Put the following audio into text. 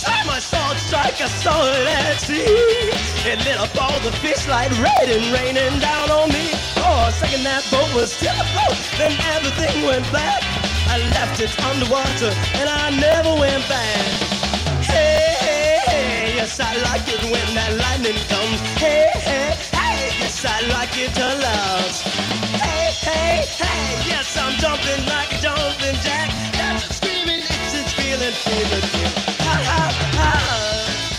My sword strike, I saw it at sea. It lit up all the fish like raining down on me. For a second that boat was still afloat, then everything went black. I left it underwater and I never went back. Hey, hey, hey, yes I like it when that lightning comes. Hey, hey, hey, yes I like it a lot. Hey, hey,